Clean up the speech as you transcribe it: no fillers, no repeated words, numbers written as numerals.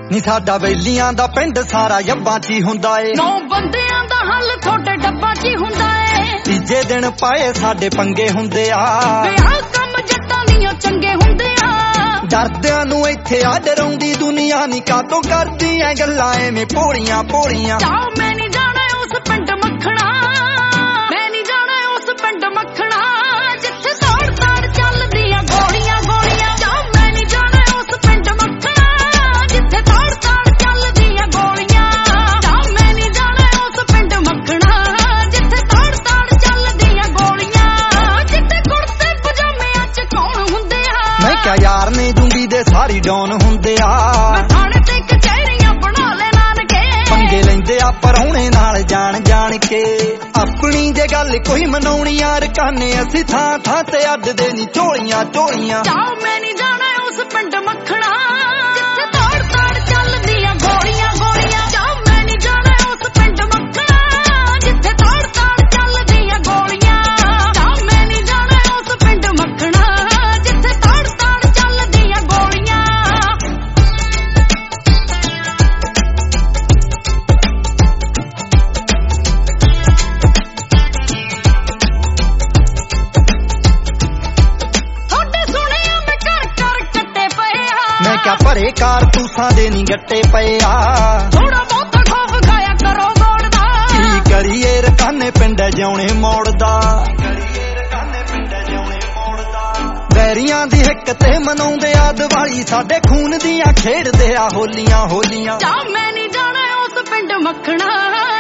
ਨੀ ਸਾਡਾ ਬੇਲੀਆਂ ਦਾ ਪਿੰਡ ਸਾਰਾ ਜੱਬਾਂ 'ਚ ਹੀ ਹੁੰਦਾ ਏ। 9 ਬੰਦਿਆਂ ਦਾ ਹੱਲ ਤੁਹਾਡੇ ਡੱਬਾਂ 'ਚ ਹੀ ਹੁੰਦਾ ਏ। ਤੀਜੇ ਦਿਨ ਪਾਏ ਸਾਡੇ ਪੰਗੇ ਹੁੰਦੇ ਆ, ਵਿਆਹ ਕੰਮ ਜੱਟਾਂ ਦੀਆਂ ਚੰਗੇ ਹੁੰਦੇ ਆ। ਡਰਦਿਆਂ ਨੂੰ ਇੱਥੇ ਆ ਡਰਾਉਂਦੀ ਦੁਨੀਆ ਨੀ ਕਾਤੋਂ ਕਰਦੀ ਐ ਗੱਲਾਂ ਐਵੇਂ ਭੋਲੀਆਂ ਭੋਲੀਆਂ। ਜਾਓ ਮੈਂ ਨਹੀਂ ਜਾਣਾ ਉਸ ਪਿੰਡ ਮੱਖਣਾ, ਮੈਂ ਨਹੀਂ ਜਾਣਾ ਉਸ ਪਿੰਡ ਮੱਖਣਾ ਜਿੱਥੇ ਤਾੜ ਤਾੜ ਚੱਲਦੀਆਂ ਗੋਲੀਆਂ ਗੋਲੀਆਂ। ਜਾਓ ਮੈਂ ਨਹੀਂ ਜਾਣਾ ਉਸ ਪਿੰਡ ਮੱਖਣਾ ਜਿੱਥੇ ਤਾੜ ਤਾੜ ਚੱਲਦੀਆਂ ਗੋਲੀਆਂ। ਜਾਓ ਮੈਂ ਨਹੀਂ ਜਾਣਾ ਉਸ ਪਿੰਡ ਮੱਖਣਾ ਜਿੱਥੇ ਤਾੜ ਤਾੜ ਚੱਲਦੀਆਂ ਗੋਲੀਆਂ। ਜਿੱਥੇ ਕੁੜਤੇ ਪਜਾਮਿਆਂ 'ਚ ਕੌਣ ਹੁੰਦੇ ਆ, ਮੈਂ ਕਿਹਾ ਯਾਰ ਨੇ ਜੁੰਗੀ ਦੇ ਸਾਰੀ ਡੌਨ ਹੁੰਦੇ ਆ। ਮੈਂ ਥਾਣੇ ਤੇ ਕਚਹਿਰੀਆਂ ਬਣਾ ਲੈ ਨਾਨਕੇ, ਪੰਗੇ ਲੈਂਦੇ ਆ ਪਰਾਹੁਣੇ ਨਾਲ ਜਾਣ ਜਾਣ ਕੇ। ਆਪਣੀ ਜੇ ਗੱਲ ਕੋਈ ਮਨਾਉਣੀ ਯਾਰ ਕਾਨੇ ਅਸੀਂ ਥਾਂ ਥਾਂ ਤੇ ਅੱਡਦੇ ਨੀ ਝੋਲੀਆਂ ਝੋਲੀਆਂ। ਜਾਓ ਮੈਂ ਨਹੀਂ ਜਾਣਾ ਉਸ ਪਿੰਡ ਮੱਖਣਾ ਜਿੱਥੇ ਤਾੜ ਤਾੜ ਚੱਲਦੀਆਂ ਗੋਲੀਆਂ ਗੋਲੀਆਂ। ਜਾਓ ਮੈਂ ਨਹੀਂ ਜਾਣਾ ਉਸ ਪਿੰਡ ਮੱਖਣਾ ਜਿੱਥੇ ਤਾੜ ਤਾੜ ਚੱਲਦੀਆਂ ਗੋਲੀਆਂ। ਜਾਓ ਮੈਂ ਨਹੀਂ ਜਾਣਾ ਉਸ ਪਿੰਡ ਮੱਖਣਾ ਜਿੱਥੇ ਤਾੜ ਤਾੜ ਚੱਲਦੀਆਂ ਗੋਲੀਆਂ। ਤੁਹਾਡੇ ਸੁਣਿਆ ਮੈਂ ਘਰ ਘਰ ਕੱਟੇ ਪਏ ਆ, ਮੈਂ ਕਿਹਾ ਭਰੇ ਕਾਰਤੂਸਾਂ ਦੇ ਨੀ ਗੱਟੇ ਪਏ ਆ। ਥੋੜਾ ਬਹੁਤਾ ਖੌਫ ਖਾਇਆ ਕਰੋ ਗੋੜ ਦਾ। ਕੀ ਕਰੀਏ ਰਕਾਨੇ ਪਿੰਡ ਜਿਉਣੇ ਮੋੜਦਾ, ਵੈਰੀਆਂ ਦੀ ਹਿੱਕ ਤੇ ਮਨਾਉਂਦੇ ਆ ਦੀਵਾਲੀ ਸਾਡੇ ਖੂਨ ਦੀਆਂ ਖੇਡਦੇ ਆ ਹੋਲੀਆਂ ਹੋਲੀਆਂ। ਜਾਓ ਮੈਂ ਨਹੀਂ ਜਾਣਾ ਉਸ ਪਿੰਡ ਮੱਖਣਾ